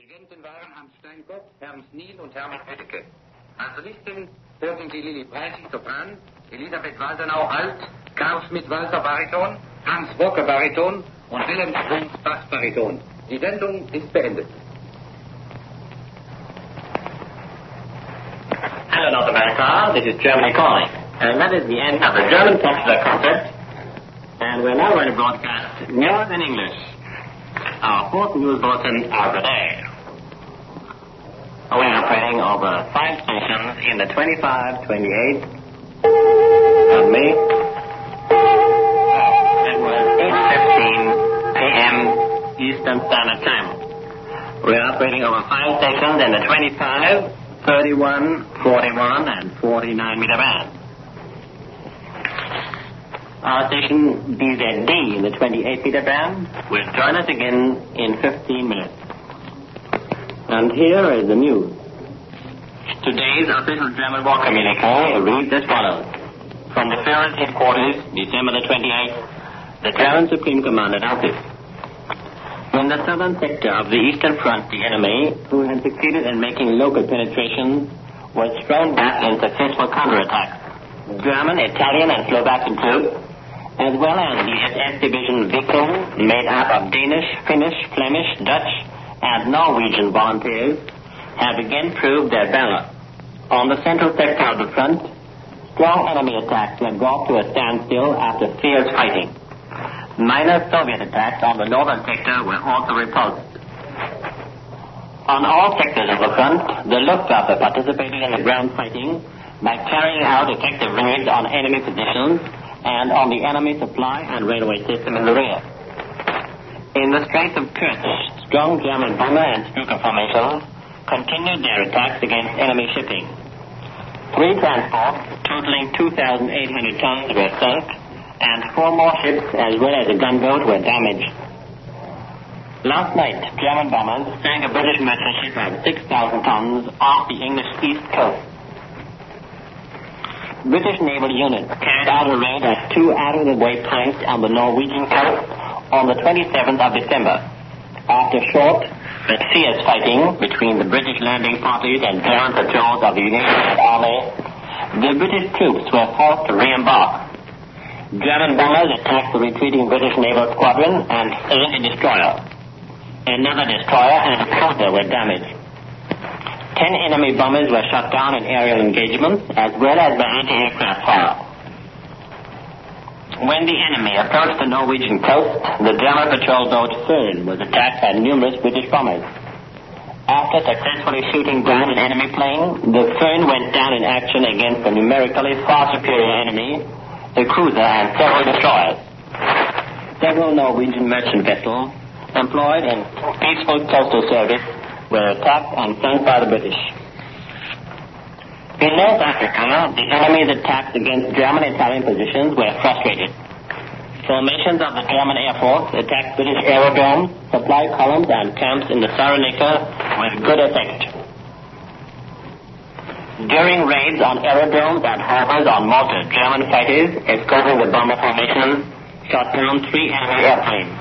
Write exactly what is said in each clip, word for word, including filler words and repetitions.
Dirigenten waren Hans Steinkopf, Ernst Niel und Hermann Hötteke. Als Solisten hörten Sie Lili Preissig, Sopran, Elisabeth Waldenau, Alt, Karl Schmidt-Walter, Bariton, Hans Bocke, Bariton und Wilhelm Strunz, Bass-Bariton. Die Sendung ist beendet. Hello, North America. This is Germany calling. And that is the end of the German popular concert. And we're now going to broadcast News in English, our fourth news bulletin of the day. We're operating over five stations in the twenty-five, twenty-eight, pardon me. It was eight fifteen p.m. Eastern Standard Time. We're operating over five stations in the twenty-five, thirty-one, forty-one, and forty-nine meter band. Our station B Z D in the twenty-eight meter band will join us again in fifteen minutes. And here is the news. Today's official German war communique reads as follows. From the Führer's headquarters, December the twenty-eighth, the German Supreme Commandant Office. In the southern sector of the Eastern Front, the enemy, who had succeeded in making local penetrations, was thrown back in successful counterattacks. German, Italian, and Slovakian troops, as well as the S S Division Viking, made up of Danish, Finnish, Flemish, Dutch, and Norwegian volunteers, have again proved their valor. On the central sector of the front, strong enemy attacks were brought to a standstill after fierce fighting. Minor Soviet attacks on the northern sector were also repulsed. On all sectors of the front, the Luftwaffe participated in the ground fighting by carrying out effective raids on enemy positions and on the enemy supply and railway system in the rear. In the Straits of Kerch, strong German bomber and Stuka formations continued their attacks against enemy shipping. Three transports, totaling two thousand eight hundred tons, were sunk, and four more ships, as well as a gunboat, were damaged. Last night, German bombers sank a British merchant ship of six thousand tons off the English east coast. British naval units carried out a raid at two out-of-the-way points on the Norwegian coast on the twenty-seventh of December. After short but fierce fighting between the British landing parties and German patrols of the United States Army, the British troops were forced to re-embark. German bombers attacked the retreating British naval squadron and sank a destroyer. Another destroyer and a cruiser were damaged. Ten enemy bombers were shot down in aerial engagements, as well as by anti-aircraft fire. When the enemy approached the Norwegian coast, the German patrol boat Föhn was attacked by numerous British bombers. After successfully shooting down an enemy plane, the Föhn went down in action against the numerically far superior enemy, the cruiser, and several destroyers. Several Norwegian merchant vessels employed in peaceful coastal service were attacked and sunk by the British. In North Africa, the enemy's attacks against German-Italian positions were frustrated. Formations of the German Air Force attacked British aerodromes, supply columns, and camps in the Cyrenaica with good effect. During raids on aerodromes and harbors on Malta, German fighters, escorting the bomber formations, shot down three enemy airplanes.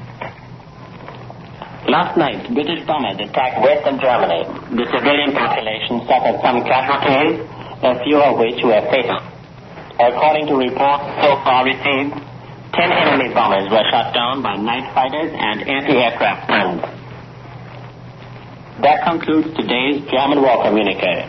Last night, British bombers attacked western Germany. The civilian population suffered some casualties, a few of which were fatal. According to reports so far received, ten enemy bombers were shot down by night fighters and anti-aircraft guns. That concludes today's German war communique.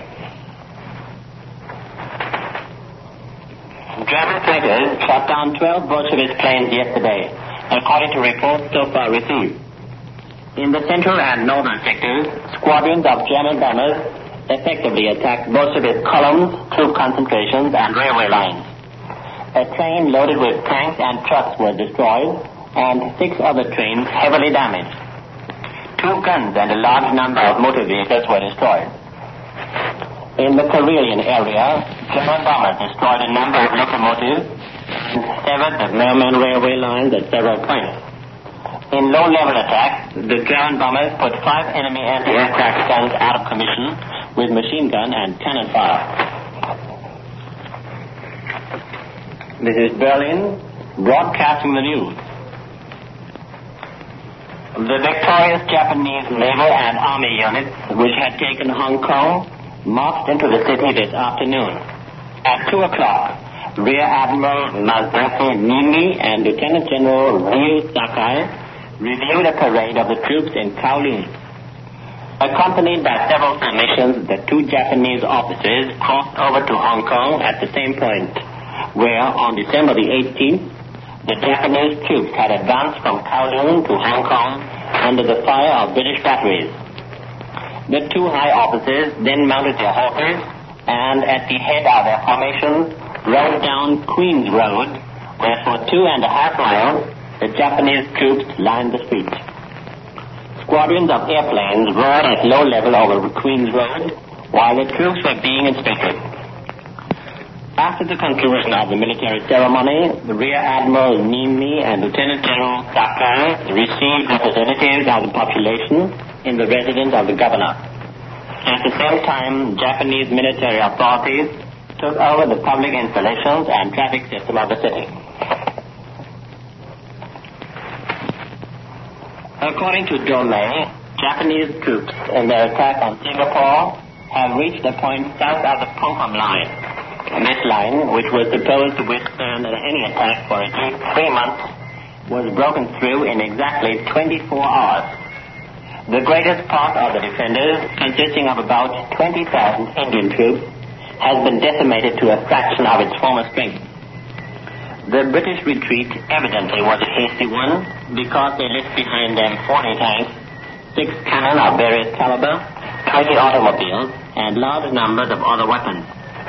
German fighters shot down twelve Bolshevik planes yesterday, according to reports so far received. In the central and northern sectors, squadrons of German bombers effectively attacked Bolshevik columns, troop concentrations, and railway lines. A train loaded with tanks and trucks was destroyed, and six other trains heavily damaged. Two guns and a large number of motor vehicles were destroyed. In the Karelian area, German bombers destroyed a number of locomotives and severed the Merman railway lines at several points. In low-level attacks, the German bombers put five enemy anti-aircraft guns out of commission with machine gun and cannon fire. This is Berlin, broadcasting the news. The victorious Japanese naval and army units, which had taken Hong Kong, marched into the city this afternoon. At two o'clock, Rear Admiral Masashi Nimi and Lieutenant General Ryu Sakai reviewed a parade of the troops in Kowloon. Accompanied by several formations, the two Japanese officers crossed over to Hong Kong at the same point, where on December the eighteenth, the Japanese troops had advanced from Kowloon to Hong Kong under the fire of British batteries. The two high officers then mounted their horses and at the head of their formation rode down Queen's Road, where for two and a half miles the Japanese troops lined the streets. Squadrons of airplanes roared at low level over Queen's Road while the troops were being inspected. After the conclusion of the military ceremony, the Rear Admiral Nimi and Lieutenant General Sakai received representatives of the population in the residence of the governor. At the same time, Japanese military authorities took over the public installations and traffic system of the city. According to Domei, Japanese troops in their attack on Singapore have reached a point south of the Pongkam line. This line, which was supposed to withstand any attack for at least three months, was broken through in exactly twenty-four hours. The greatest part of the defenders, consisting of about twenty thousand Indian troops, has been decimated to a fraction of its former strength. The British retreat evidently was a hasty one because they left behind them forty tanks, six cannon of various caliber, twenty automobiles, and large numbers of other weapons.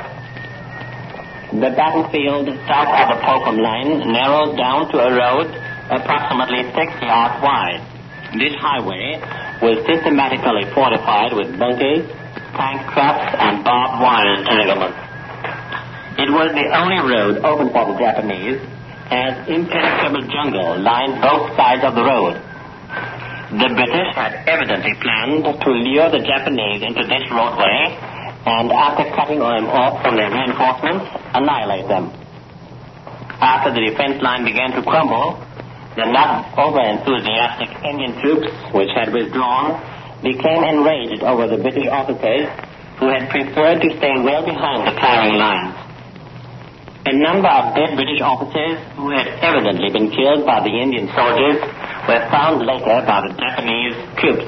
The battlefield south of the Pongkam line narrows down to a road approximately six yards wide. This highway was systematically fortified with bunkers, tank traps, and barbed wire entanglements. It was the only road open for the Japanese, as impenetrable jungle lined both sides of the road. The British had evidently planned to lure the Japanese into this roadway and, after cutting them off from their reinforcements, annihilate them. After the defense line began to crumble, the not over-enthusiastic Indian troops, which had withdrawn, became enraged over the British officers who had preferred to stay well behind the firing lines. A number of dead British officers who had evidently been killed by the Indian soldiers were found later by the Japanese troops.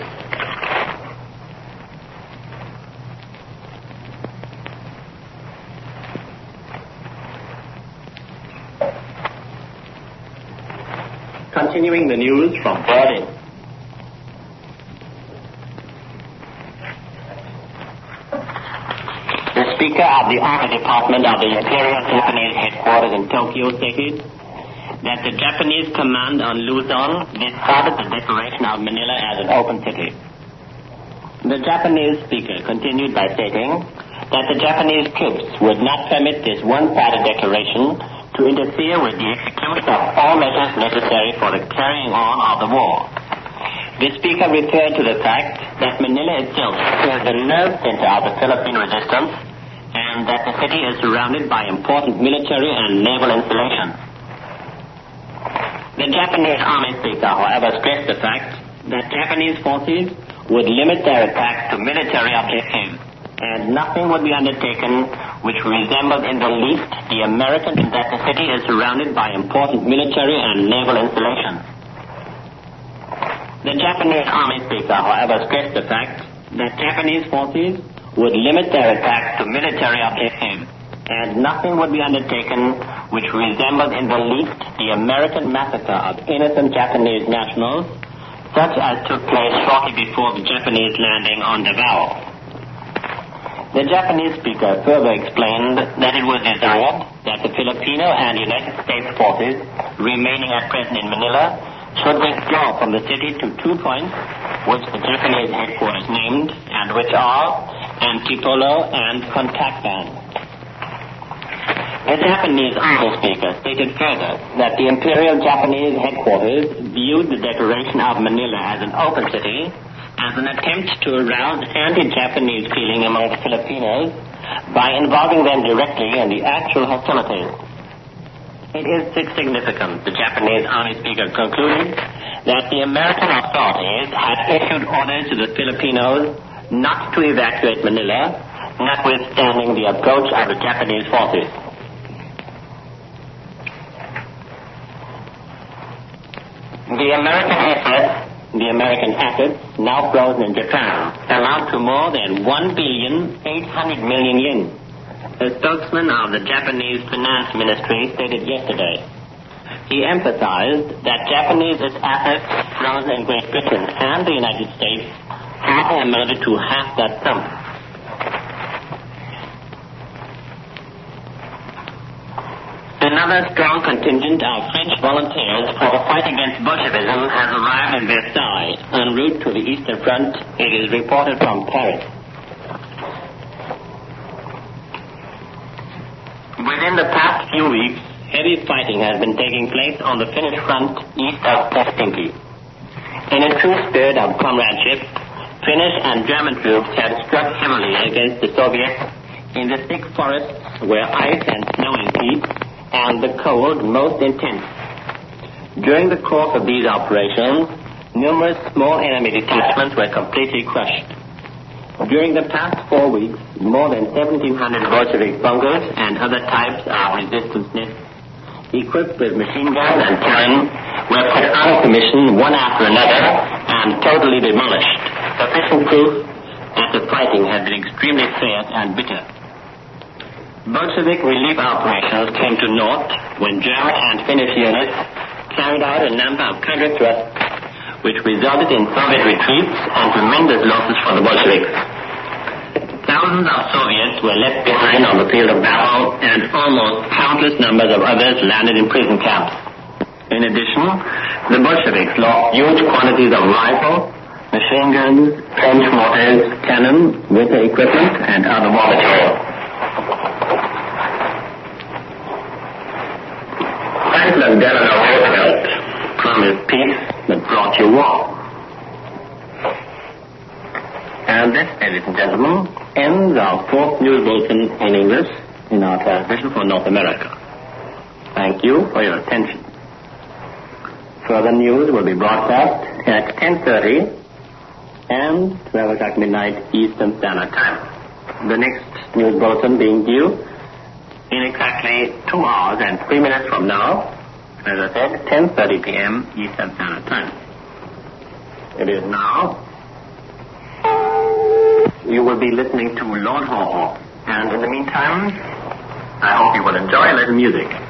Continuing the news from Berlin. The Speaker of the Army Department of the Imperial Japanese Headquarters in Tokyo stated that the Japanese command on Luzon discarded the declaration of Manila as an open city. The Japanese speaker continued by stating that the Japanese troops would not permit this one-sided declaration to interfere with the execution of all measures necessary for the carrying on of the war. The speaker referred to the fact that Manila itself is the nerve center of the Philippine resistance and that the city is surrounded by important military and naval installations. The Japanese army speaker, however, stressed the fact that Japanese forces would limit their attacks to military objectives and nothing would be undertaken which resembled in the least the American, and that the city is surrounded by important military and naval installations. The Japanese army speaker, however, stressed the fact that Japanese forces would limit their attacks to military objectives and nothing would be undertaken which resembled in the least the American massacre of innocent Japanese nationals, such as took place shortly before the Japanese landing on Davao. The Japanese speaker further explained that it was desired that the Filipino and United States forces remaining at present in Manila should withdraw from the city to two points which the Japanese headquarters named and which are Antipolo and Contactan. The Japanese army speaker stated further that the Imperial Japanese headquarters viewed the declaration of Manila as an open city as an attempt to arouse anti-Japanese feeling among the Filipinos by involving them directly in the actual hostilities. It is significant, the Japanese army speaker concluded, that the American authorities had issued orders to the Filipinos not to evacuate Manila, notwithstanding the approach of the Japanese forces. The American assets, the American assets now frozen in Japan, amount to more than one billion eight hundred million yen. A spokesman of the Japanese Finance Ministry stated yesterday. He emphasized that Japanese assets frozen in Great Britain and the United States had amounted to half that sum. Another strong contingent of French volunteers for the fight against Bolshevism has arrived in Versailles en route to the Eastern Front, it is reported from Paris. Within the past few weeks, heavy fighting has been taking place on the Finnish front east of Helsinki. In a true spirit of comradeship, Finnish and German troops have struck heavily against the Soviets in the thick forests where ice and snow impede and the cold most intense. During the course of these operations, numerous small enemy detachments were completely crushed. During the past four weeks, more than seventeen hundred Bolshevik bunkers and other types of resistance nests, equipped with machine guns and cannon, were put out of commission one after another and totally demolished. Sufficient proof that the fighting had been extremely fierce and bitter. Bolshevik relief operations came to naught when German and Finnish units carried out a number of counter-thrusts which resulted in Soviet retreats and tremendous losses for the Bolsheviks. Thousands of Soviets were left behind on the field of battle, and almost countless numbers of others landed in prison camps. In addition, the Bolsheviks lost huge quantities of rifles, machine guns, trench mortars, cannon, winter equipment, and other war material. Franklin Delano Roosevelt promised peace that brought you war. And this, ladies and gentlemen, ends our fourth news bulletin in English in our transmission for North America. Thank you for your attention. Further news will be broadcast at ten thirty and twelve o'clock midnight Eastern Standard Time. The next news bulletin being due in exactly two hours and three minutes from now, as I said, ten thirty p.m. Eastern Standard Time. It is now. You will be listening to Lord Haw-Haw. And in the meantime, I hope you will enjoy a little music.